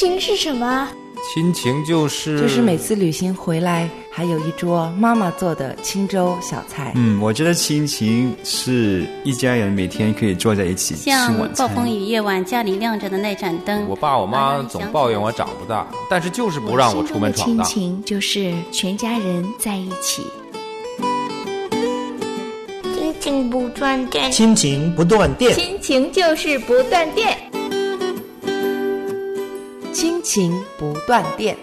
情是什么？ 亲情就是每次旅行回来还有一桌妈妈做的清粥小菜。 我觉得亲情是一家人每天可以坐在一起吃晚餐。 像暴风雨夜晚家里亮着的那盏灯， 我爸我妈总抱怨我长不大，但是就是不让我出门闯荡。 亲情就是全家人在一起。 亲情不断电， 亲情不断电， 亲情就是不断电， 亲情不断电。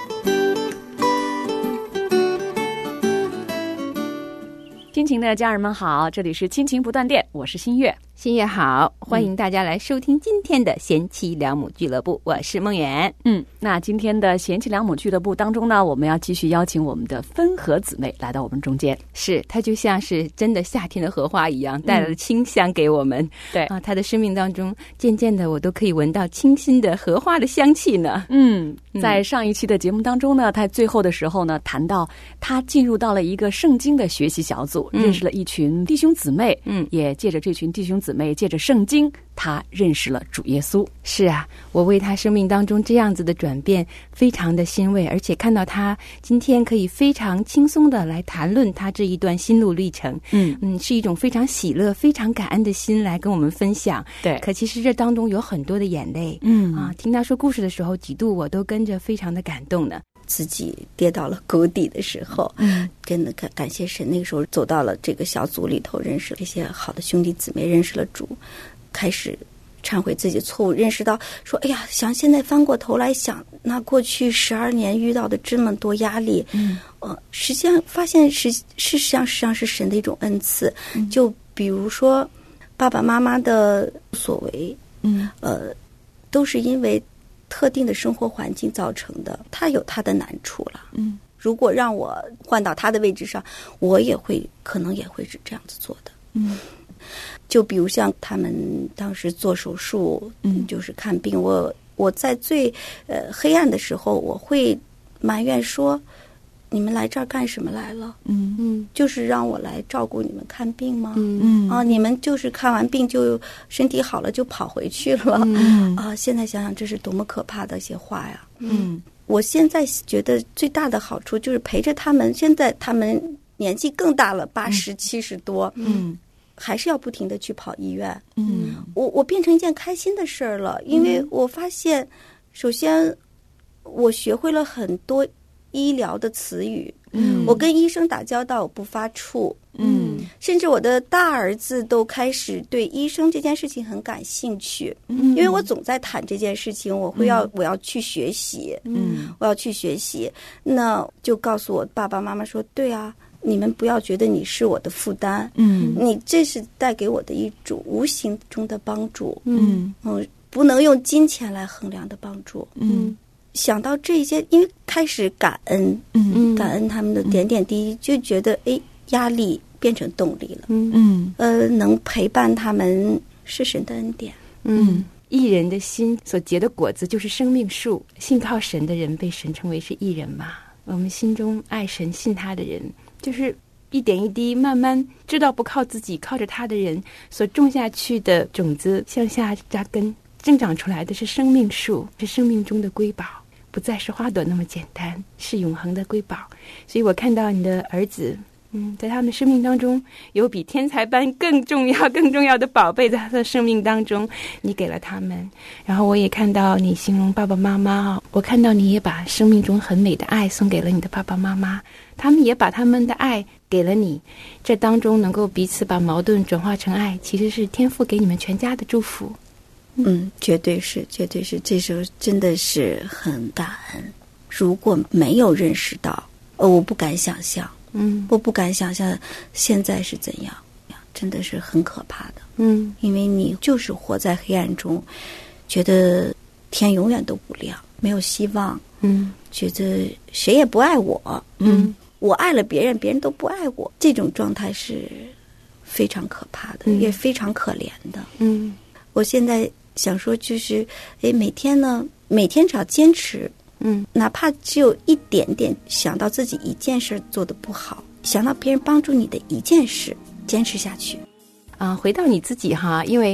亲情的家人们好，这里是亲情不断电，我是新月。 新月好，欢迎大家来收听今天的贤妻良母俱乐部，我是梦圆。 那今天的贤妻良母俱乐部当中呢，我们要继续邀请我们的芬荷姊妹来到我们中间。 是，她就像是真的夏天的荷花一样，带来了清香给我们。 对啊，她的生命当中，渐渐的我都可以闻到清新的荷花的香气呢。 在上一期的节目当中呢，她最后的时候呢，谈到她进入到了一个圣经的学习小组，认识了一群弟兄姊妹。也借着这群弟兄姊妹，借着圣经，她认识了主耶稣。 是啊，我为她生命当中这样子的转变非常的欣慰，而且看到她今天可以非常轻松的来谈论她这一段心路历程。是一种非常喜乐非常感恩的心来跟我们分享。 对， 可其实这当中有很多的眼泪。听她说故事的时候，几度我都跟着非常的感动呢。 自己跌到了谷底的时候，感谢神，那个时候走到了这个小组里头，认识了这些好的兄弟姊妹，认识了主，开始忏悔自己的错误，认识到说，哎呀，想现在翻过头来想，那过去12年遇到的这么多压力，实际上发现事实上是神的一种恩赐。就比如说爸爸妈妈的所为，都是因为特定的生活环境造成的，他有他的难处了。如果让我换到他的位置上，我可能也会是这样子做的。就比如像他们当时做手术，就是看病，我在最黑暗的时候，我会埋怨说，你们来这儿干什么来了？就是让我来照顾你们看病吗？你们就是看完病就身体好了就跑回去了。现在想想这是多么可怕的一些话呀。我现在觉得最大的好处就是陪着他们，现在他们年纪更大了，80、70多，还是要不停的去跑医院。我变成一件开心的事儿了，因为我发现，首先我学会了很多医疗的词语，我跟医生打交道我不发怵，甚至我的大儿子都开始对医生这件事情很感兴趣，因为我总在谈这件事情，我要去学习，我要去学习，那就告诉我爸爸妈妈说，对啊，你们不要觉得你是我的负担，你这是带给我的一种无形中的帮助，不能用金钱来衡量的帮助。想到这些，因为开始感恩，感恩他们的点点滴滴，就觉得压力变成动力了。能陪伴他们是神的恩典。 义人的心所结的果子就是生命树，信靠神的人被神称为是义人嘛。我们心中爱神信他的人，就是一点一滴慢慢知道不靠自己，靠着他的人所种下去的种子向下扎根，生长出来的是生命树，是生命中的瑰宝，不再是花朵那么简单，是永恒的瑰宝。所以我看到你的儿子，在他们生命当中有比天才般更重要的宝贝，在他的生命当中你给了他们。然后我也看到你形容爸爸妈妈，我看到你也把生命中很美的爱送给了你的爸爸妈妈，他们也把他们的爱给了你，这当中能够彼此把矛盾转化成爱，其实是天父给你们全家的祝福。 绝对是，这时候真的是很感恩。如果没有认识到，我不敢想象，我不敢想象现在是怎样，真的是很可怕的。因为你就是活在黑暗中，觉得天永远都不亮，没有希望，觉得谁也不爱我，我爱了别人，别人都不爱我，这种状态是非常可怕的，也非常可怜的。我现在想说就是每天只要坚持，哪怕只有一点点想到自己一件事做得不好，想到别人帮助你的一件事，坚持下去。 回到你自己哈，因为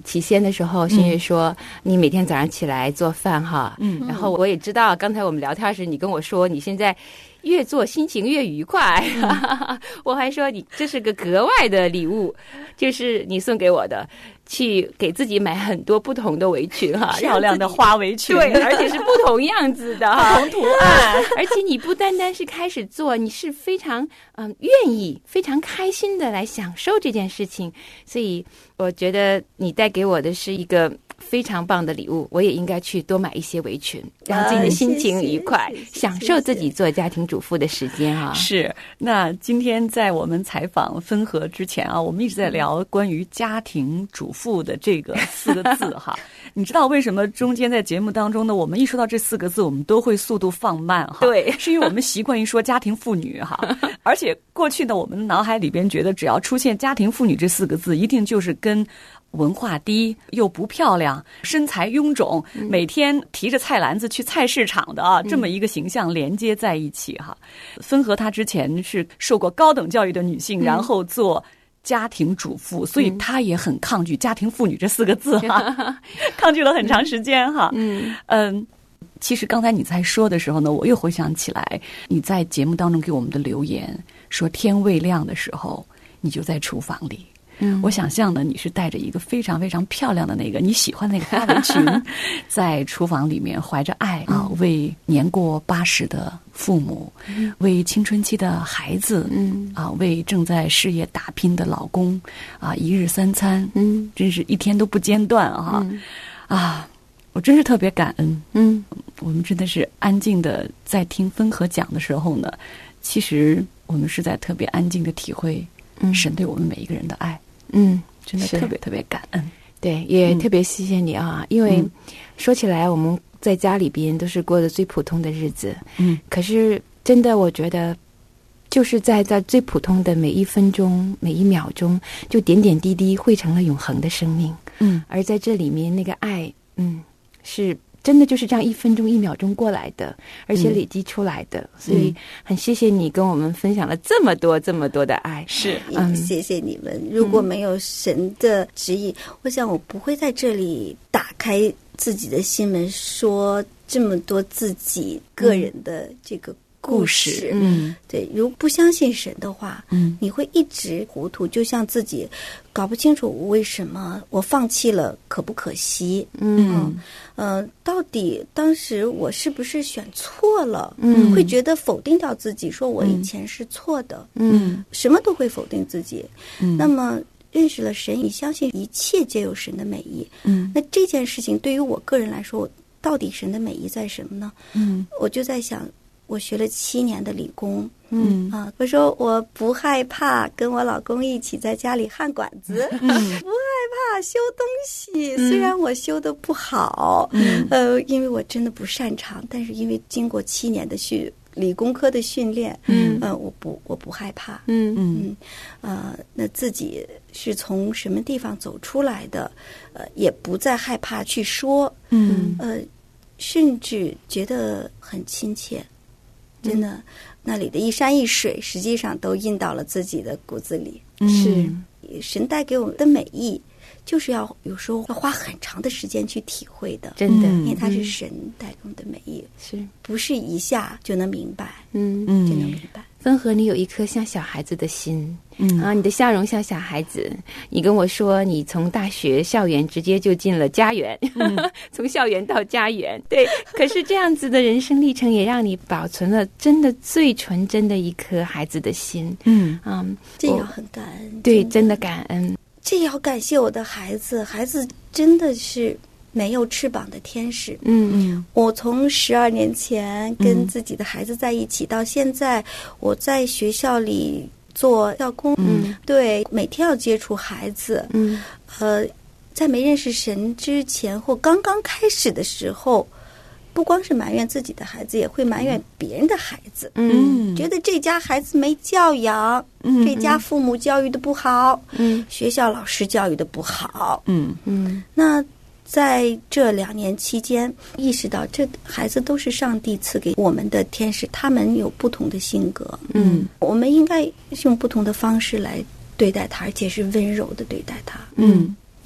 起先的时候，新月说你每天早上起来做饭哈，然后我也知道，刚才我们聊天时你跟我说你现在越做心情越愉快，我还说你这是个格外的礼物，就是你送给我的，去给自己买很多不同的围裙哈， 漂亮的花围裙， 对，而且是不同样子的哈，不同图案，而且你不单单是开始做，你是非常愿意、非常开心的来享受这件事情，所以我觉得你带给我的是一个非常棒的礼物，我也应该去多买一些围裙，让自己的心情愉快，享受自己做家庭主妇的时间啊。 是，那今天在我们采访分合之前啊，我们一直在聊关于家庭主妇的这个4个字哈。你知道为什么中间在节目当中呢，我们一说到这4个字，我们都会速度放慢哈？ 对， 是因为我们习惯于说家庭妇女哈，而且过去呢，我们脑海里边觉得只要出现家庭妇女这4个字，一定就是跟文化低又不漂亮身材臃肿每天提着菜篮子去菜市场的啊，这么一个形象连接在一起哈。分合她之前是受过高等教育的女性，然后做家庭主妇，所以她也很抗拒家庭妇女这4个字哈，抗拒了很长时间哈。其实刚才你在说的时候呢，我又回想起来你在节目当中给我们的留言，说天未亮的时候你就在厨房里。我想象呢，你是带着一个非常非常漂亮的那个你喜欢那个花围裙，在厨房里面怀着爱啊，为年过80的父母，为青春期的孩子，为正在事业打拼的老公啊，一日3餐，真是一天都不间断啊，我真是特别感恩。我们真的是安静的在听分合讲的时候呢，其实我们是在特别安静的体会神对我们每一个人的爱。真的特别特别感恩。 对，也特别谢谢你啊，因为说起来我们在家里边都是过得最普通的日子，可是真的我觉得就是在最普通的每一分钟每一秒钟，就点点滴滴汇成了永恒的生命。而在这里面那个爱是真的就是这样1分钟1秒钟过来的，而且累积出来的，所以很谢谢你跟我们分享了这么多的爱。 是，谢谢你们。如果没有神的旨意，我想我不会在这里打开自己的心门，说这么多自己个人的这个故事。对，如不相信神的话，你会一直糊涂，就像自己搞不清楚为什么我放弃了，可不可惜？到底当时我是不是选错了？会觉得否定掉自己，说我以前是错的。什么都会否定自己。那么认识了神，你相信一切皆有神的美意。那这件事情对于我个人来说，到底神的美意在什么呢？我就在想，我学了7年的理工，我说我不害怕跟我老公一起在家里焊管子，不害怕修东西，虽然我修得不好，因为我真的不擅长，但是因为经过7年的理工科的训练，我不害怕，那自己是从什么地方走出来的，也不再害怕去说，甚至觉得很亲切。真的，那里的一山一水，实际上都印到了自己的骨子里。 是神带给我们的美意，就是有时候要花很长的时间去体会的。 真的， 因为它是神带给我们的美意，不是一下就能明白。就能明白。 分合，你有一颗像小孩子的心，你的笑容像小孩子。你跟我说，你从大学校园直接就进了家园，从校园到家园。对，可是这样子的人生历程，也让你保存了真的最纯真的一颗孩子的心。 这要很感恩。 对，真的感恩。 这要感谢我的孩子，孩子真的是没有翅膀的天使。我从12年前跟自己的孩子在一起，到现在我在学校里做校工，对，每天要接触孩子。在没认识神之前或刚刚开始的时候，不光是埋怨自己的孩子，也会埋怨别人的孩子。觉得这家孩子没教养，这家父母教育的不好，学校老师教育的不好。那在这2年期间，意识到这孩子都是上帝赐给我们的天使，他们有不同的性格。我们应该用不同的方式来对待他，而且是温柔的对待他。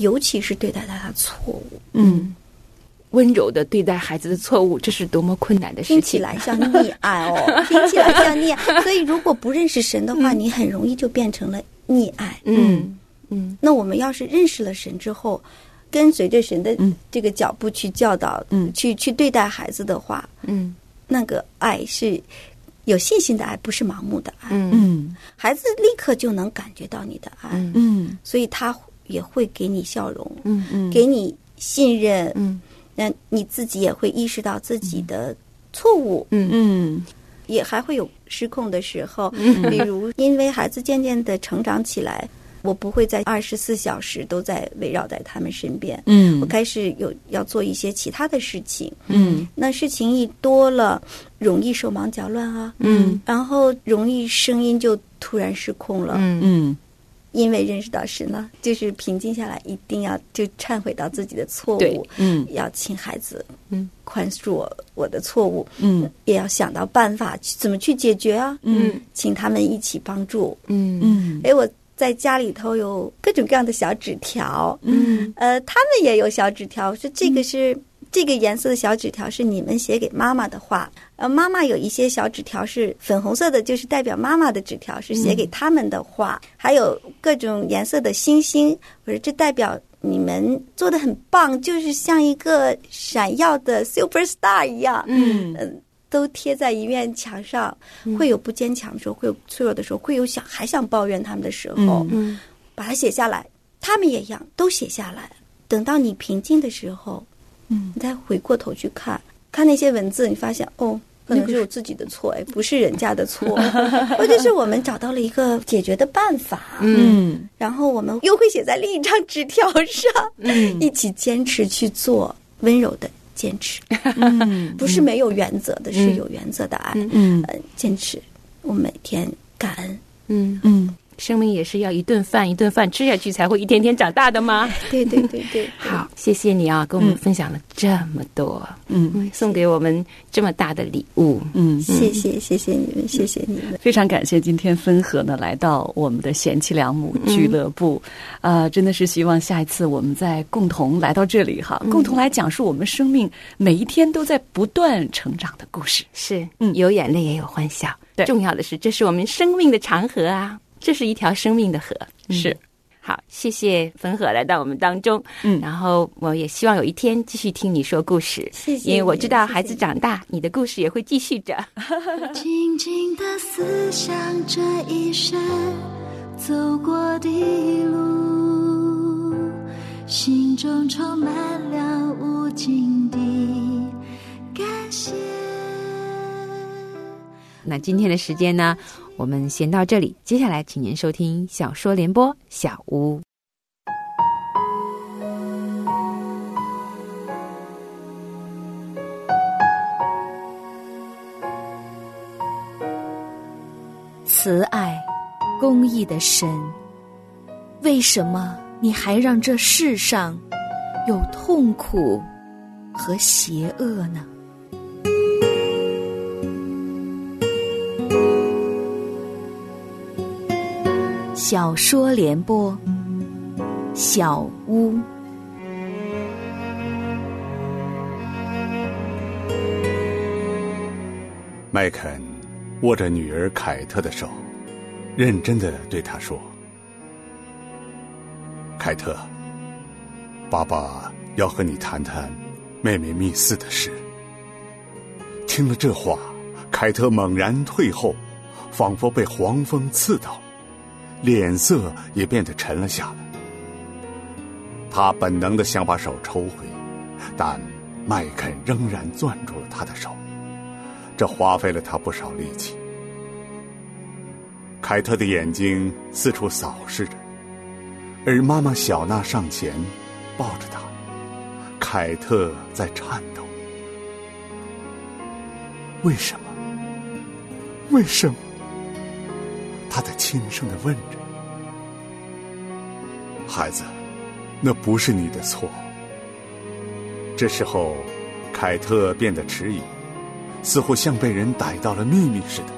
尤其是对待他的错误。 温柔的对待孩子的错误，这是多么困难的事情。 听起来像溺爱哦，听起来像溺爱。所以如果不认识神的话，你很容易就变成了溺爱。那我们要是认识了神之后，跟随着神的这个脚步去教导，去对待孩子的话，那个爱是有信心的爱，不是盲目的爱。孩子立刻就能感觉到你的爱，所以他也会给你笑容，给你信任，那你自己也会意识到自己的错误，也还会有失控的时候，比如因为孩子渐渐的成长起来，我不会在24小时都在围绕在他们身边，我开始要做一些其他的事情，那事情一多了，容易手忙脚乱啊，然后容易声音就突然失控了，因为认识到神了，就是平静下来，一定要就忏悔到自己的错误，要请孩子宽恕我的错误，也要想到办法怎么去解决啊，请他们一起帮助，我在家里头有各种各样的小纸条，他们也有小纸条，说这个是这个颜色的小纸条是你们写给妈妈的话，妈妈有一些小纸条是粉红色的，就是代表妈妈的纸条，是写给他们的话，还有各种颜色的星星，我说这代表你们做得很棒，就是像一个闪耀的 super star 一样，都贴在一面墙上，会有不坚强的时候，会有脆弱的时候，会有还想抱怨他们的时候，把它写下来，他们也一样都写下来，等到你平静的时候，你再回过头去看那些文字，你发现可能是我自己的错，不是人家的错，或者是我们找到了一个解决的办法，然后我们又会写在另一张纸条上，一起坚持去做，温柔的坚持，不是没有原则的，是有原则的爱，坚持，我每天感恩， 生命也是要一顿饭一顿饭吃下去才会一天天长大的吗？ 对。 好，谢谢你啊，跟我们分享了这么多，送给我们这么大的礼物， 谢谢你们，谢谢你们， 非常感谢今天芬和呢来到我们的贤妻良母俱乐部，真的是希望下一次我们再共同来到这里哈，共同来讲述我们生命每一天都在不断成长的故事， 是，有眼泪也有欢笑，重要的是这是我们生命的长河啊。这是一条生命的河， 是。 好，谢谢芬和来到我们当中，然后我也希望有一天继续听你说故事， 谢谢， 因为我知道孩子长大，你的故事也会继续着。 静静地思想这一生走过的路，心中充满了无尽的感谢。 那今天的时间呢，我们先到这里，接下来请您收听小说联播小屋。 慈爱公义的神，为什么你还让这世上有痛苦和邪恶呢？小说联播小屋。 麦肯握着女儿凯特的手，认真地对她说：凯特，爸爸要和你谈谈妹妹密斯的事。听了这话，凯特猛然退后，仿佛被黄蜂刺到，脸色也变得沉了下来。他本能地想把手抽回，但麦肯仍然攥住了他的手，这花费了他不少力气。凯特的眼睛四处扫视着，而妈妈小娜上前抱着他，凯特在颤抖。为什么？为什么？他在轻声地问着。孩子，那不是你的错。这时候凯特变得迟疑，似乎像被人逮到了秘密似的。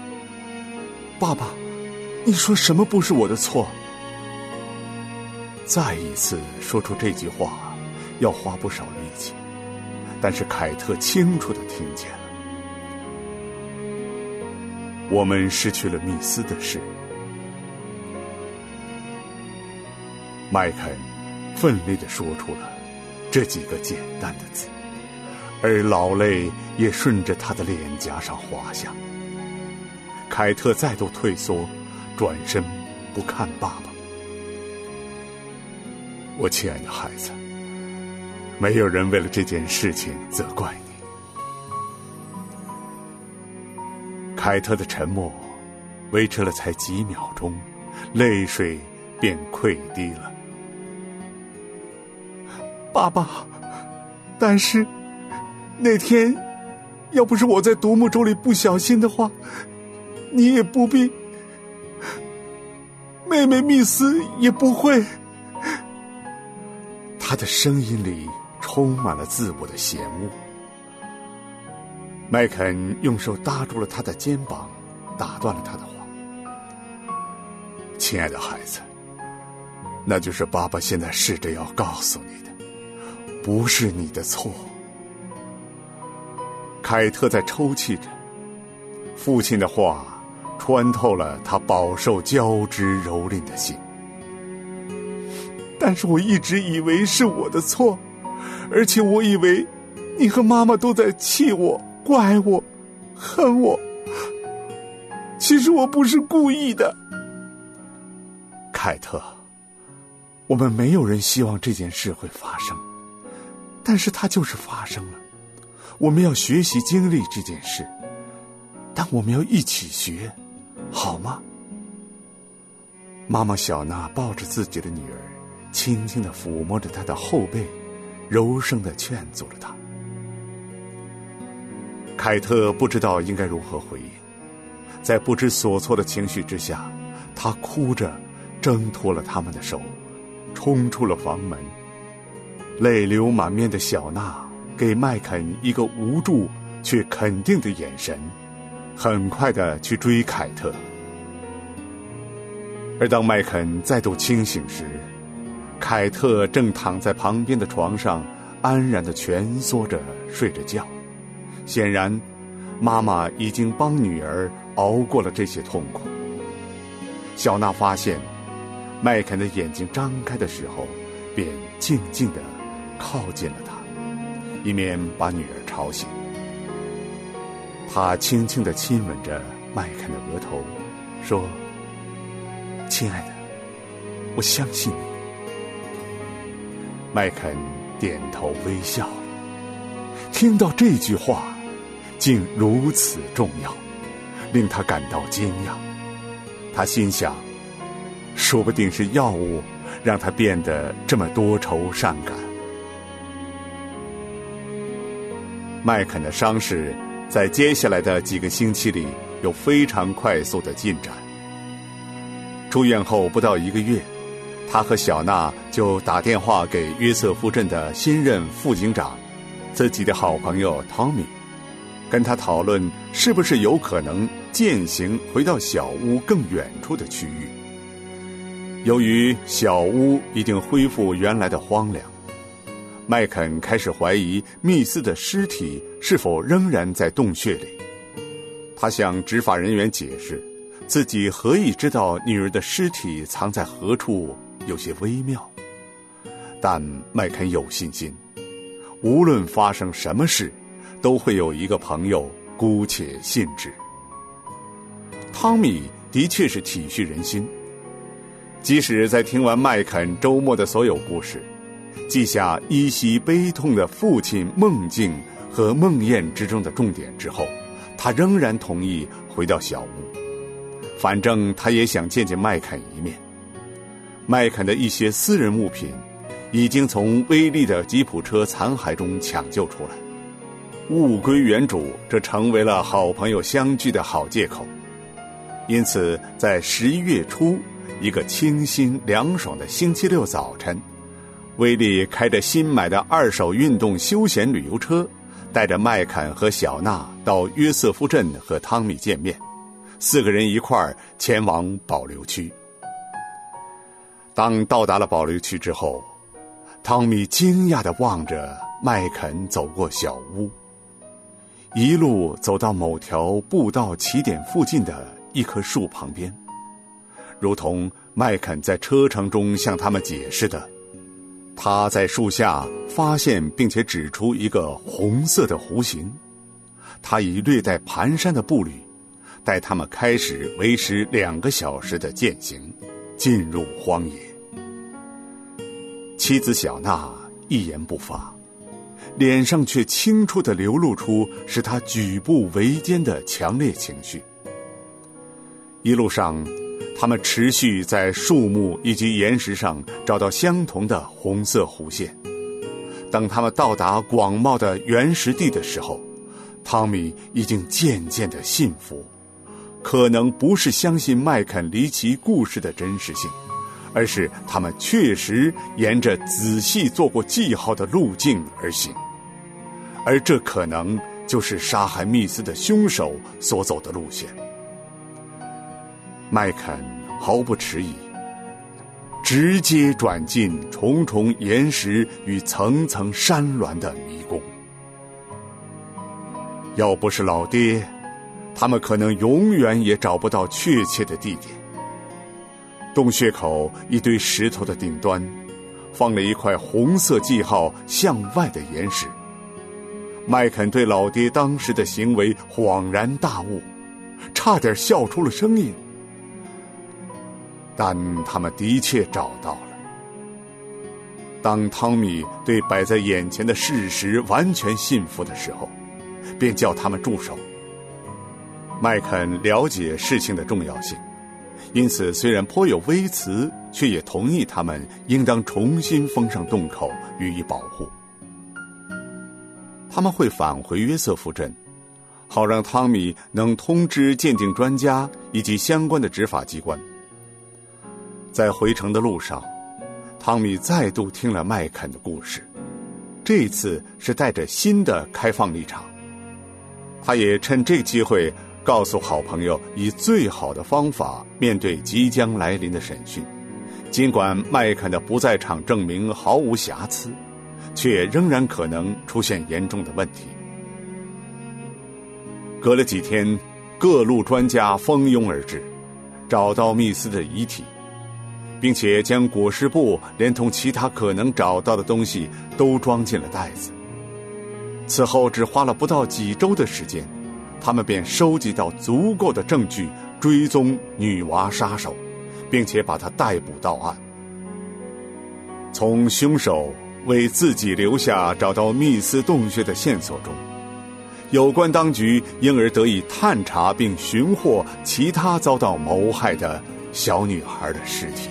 爸爸，你说什么不是我的错？ 再一次说出这句话要花不少力气，但是凯特清楚地听见了。我们失去了密斯的事。麦肯奋力地说出了这几个简单的字，而老泪也顺着他的脸颊上滑下。凯特再度退缩，转身不看爸爸。我亲爱的孩子，没有人为了这件事情责怪你。凯特的沉默维持了才几秒钟，泪水便溃堤了。爸爸，但是那天要不是我在独木舟里不小心的话，你也不必，妹妹密斯也不会。他的声音里充满了自我的嫌恶。麦肯用手搭住了他的肩膀，打断了他的话。亲爱的孩子，那就是爸爸现在试着要告诉你的，不是你的错。凯特在抽泣着，父亲的话穿透了他饱受交织蹂躏的心。但是我一直以为是我的错，而且我以为你和妈妈都在气我、怪我、恨我。其实我不是故意的。凯特，我们没有人希望这件事会发生，但是它就是发生了。我们要学习经历这件事，但我们要一起学，好吗？妈妈小娜抱着自己的女儿，轻轻地抚摸着她的后背，柔声地劝阻着她。凯特不知道应该如何回应，在不知所措的情绪之下，她哭着挣脱了他们的手，冲出了房门。泪流满面的小娜给麦肯一个无助却肯定的眼神，很快地去追凯特。而当麦肯再度清醒时，凯特正躺在旁边的床上安然地蜷缩着睡着觉。显然妈妈已经帮女儿熬过了这些痛苦。小娜发现麦肯的眼睛张开的时候，便静静地靠近了他，以免把女儿吵醒。她轻轻地亲吻着麦肯的额头，说：亲爱的，我相信你。麦肯点头微笑了，听到这句话竟如此重要，令他感到惊讶。他心想，说不定是药物让他变得这么多愁善感。麦肯的伤势在接下来的几个星期里有非常快速的进展。出院后不到1个月，他和小娜就打电话给约瑟夫镇的新任副警长，自己的好朋友汤米，跟他讨论是不是有可能践行回到小屋更远处的区域。由于小屋已经恢复原来的荒凉，麦肯开始怀疑密斯的尸体是否仍然在洞穴里。他向执法人员解释，自己何以知道女儿的尸体藏在何处有些微妙，但麦肯有信心，无论发生什么事，都会有一个朋友姑且信之。汤米的确是体恤人心，即使在听完麦肯周末的所有故事，记下依稀悲痛的父亲梦境和梦魇之中的重点之后，他仍然同意回到小屋。反正他也想见见麦肯一面。麦肯的一些私人物品已经从威利的吉普车残骸中抢救出来，物归原主，这成为了好朋友相聚的好借口。因此在11月初一个清新凉爽的星期六早晨，威利开着新买的2手运动休闲旅游车，带着麦肯和小娜到约瑟夫镇和汤米见面，4个人一块儿前往保留区。 当到达了保留区之后，汤米惊讶地望着麦肯走过小屋，一路走到某条步道起点附近的一棵树旁边，如同麦肯在车程中向他们解释的，他在树下发现并且指出一个红色的弧形，他以略带蹒跚的步履带他们开始为时2个小时的践行，进入荒野。妻子小娜一言不发，脸上却清楚地流露出使她举步维艰的强烈情绪。一路上，他们持续在树木以及岩石上找到相同的红色弧线。当他们到达广袤的原石地的时候，汤米已经渐渐地信服，可能不是相信麦肯离奇故事的真实性，而是他们确实沿着仔细做过记号的路径而行，而这可能就是杀害密斯的凶手所走的路线。麦肯毫不迟疑，直接转进重重岩石与层层山峦的迷宫。要不是老爹，他们可能永远也找不到确切的地点。洞穴口一堆石头的顶端放了一块红色记号向外的岩石。麦肯对老爹当时的行为恍然大悟，差点笑出了声音。但他们的确找到了。当汤米对摆在眼前的事实完全信服的时候，便叫他们住手。麦肯了解事情的重要性，因此虽然颇有微词，却也同意他们应当重新封上洞口予以保护。他们会返回约瑟夫镇，好让汤米能通知鉴定专家以及相关的执法机关。在回程的路上，汤米再度听了麦肯的故事，这次是带着新的开放立场。他也趁这个机会告诉好朋友以最好的方法面对即将来临的审讯，尽管麦肯的不在场证明毫无瑕疵，却仍然可能出现严重的问题。隔了几天，各路专家蜂拥而至，找到密斯的遗体，并且将裹尸布连同其他可能找到的东西都装进了袋子。此后只花了不到几周的时间，他们便收集到足够的证据追踪女娃杀手，并且把她逮捕到案。从凶手为自己留下找到密斯洞穴的线索中，有关当局因而得以探查并寻获其他遭到谋害的小女孩的尸体。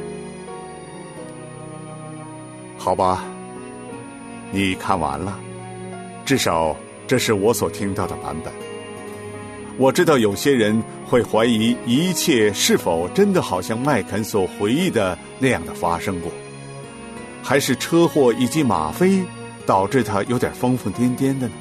好吧，你看完了，至少这是我所听到的版本。我知道有些人会怀疑一切是否真的好像麦肯所回忆的那样的发生过，还是车祸以及吗啡导致他有点疯疯癫癫的呢？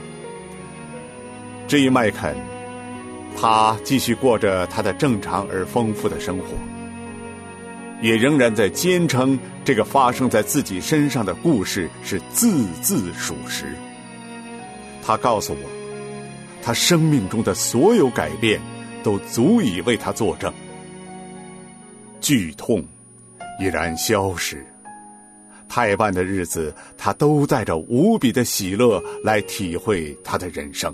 至于麦肯，他继续过着他的正常而丰富的生活，也仍然在坚称这个发生在自己身上的故事是字字属实。他告诉我，他生命中的所有改变都足以为他作证。剧痛已然消失，太半的日子他都带着无比的喜乐来体会他的人生。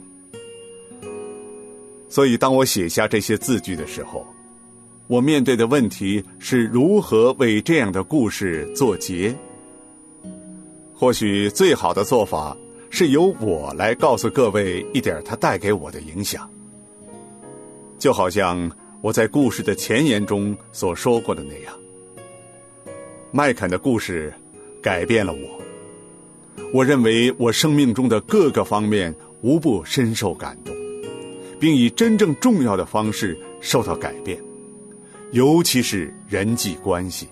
所以当我写下这些字句的时候，我面对的问题是如何为这样的故事做结。或许最好的做法是由我来告诉各位一点它带给我的影响，就好像我在故事的前言中所说过的那样。麦肯的故事改变了我，我认为我生命中的各个方面无不深受感动，并以真正重要的方式受到改变，尤其是人际关系。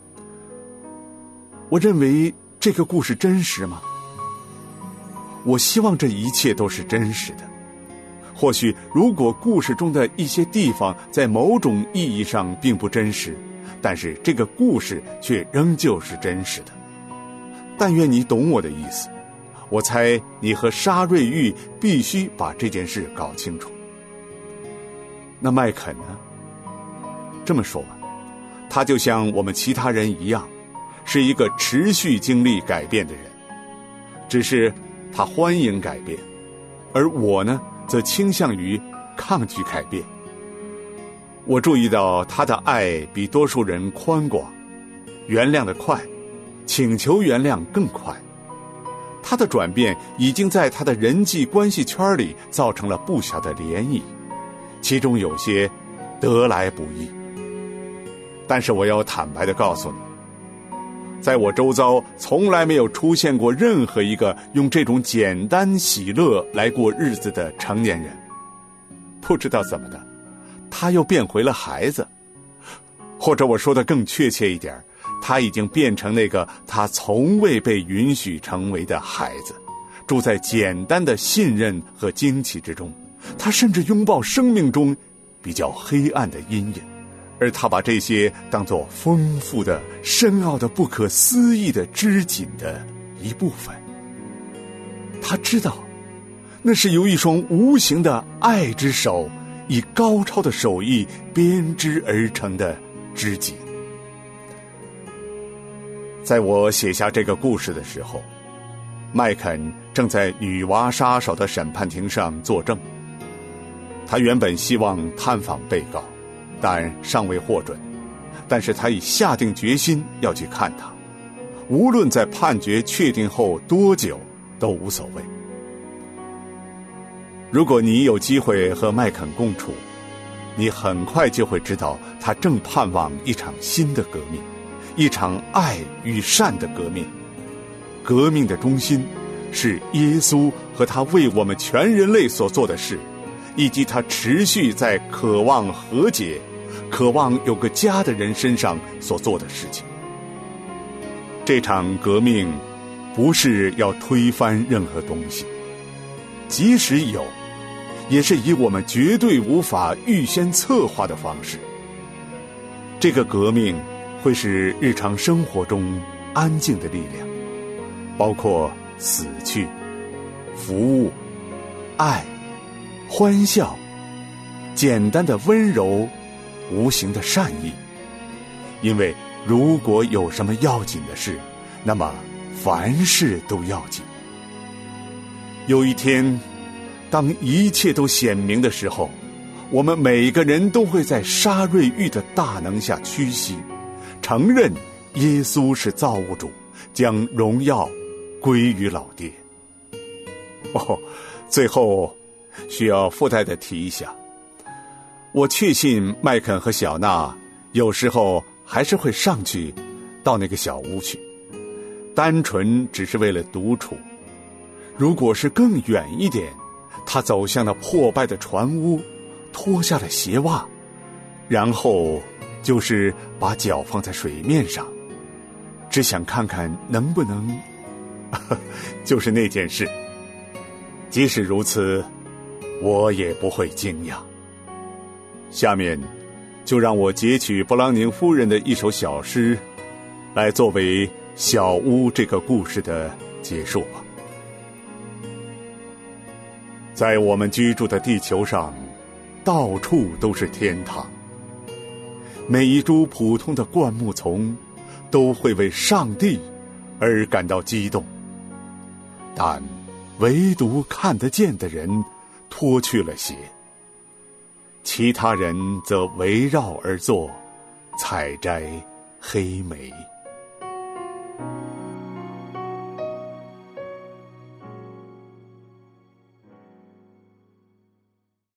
我认为这个故事真实吗？我希望这一切都是真实的。或许如果故事中的一些地方在某种意义上并不真实， 但是这个故事却仍旧是真实的。但愿你懂我的意思。我猜你和沙瑞玉必须把这件事搞清楚。那麦肯呢？这么说吧，他就像我们其他人一样，是一个持续经历改变的人，只是他欢迎改变，而我呢，则倾向于抗拒改变。我注意到他的爱比多数人宽广，原谅得快，请求原谅更快。他的转变已经在他的人际关系圈里造成了不小的涟漪，其中有些得来不易。但是我要坦白地告诉你，在我周遭从来没有出现过任何一个用这种简单喜乐来过日子的成年人。不知道怎么的，他又变回了孩子，或者我说的更确切一点，他已经变成那个他从未被允许成为的孩子，住在简单的信任和惊奇之中。他甚至拥抱生命中比较黑暗的阴影，而他把这些当作丰富的、深奥的、不可思议的织锦的一部分。他知道，那是由一双无形的爱之手以高超的手艺编织而成的织锦。在我写下这个故事的时候，麦肯正在女娲杀手的审判庭上作证。他原本希望探访被告，但尚未获准，但是他已下定决心要去看他，无论在判决确定后多久都无所谓。如果你有机会和麦肯共处，你很快就会知道他正盼望一场新的革命，一场爱与善的革命。革命的中心是耶稣和他为我们全人类所做的事，以及他持续在渴望和解、渴望有个家的人身上所做的事情。这场革命不是要推翻任何东西，即使有，也是以我们绝对无法预先策划的方式。这个革命会使日常生活中安静的力量，包括死去、服务、爱、欢笑、简单的温柔、无形的善意。因为如果有什么要紧的事，那么凡事都要紧。有一天，当一切都显明的时候，我们每个人都会在沙瑞玉的大能下屈膝，承认耶稣是造物主，将荣耀归于老爹。最后需要附带的提一下，我确信麦肯和小娜有时候还是会上去到那个小屋去，单纯只是为了独处。如果是更远一点，他走向了破败的船屋，脱下了鞋袜，然后就是把脚放在水面上，只想看看能不能就是那件事。即使如此，我也不会惊讶。下面就让我截取布朗宁夫人的一首小诗，来作为小屋这个故事的结束吧。在我们居住的地球上，到处都是天堂。每一株普通的灌木丛都会为上帝而感到激动，但唯独看得见的人脱去了鞋，其他人则围绕而坐，采摘黑莓。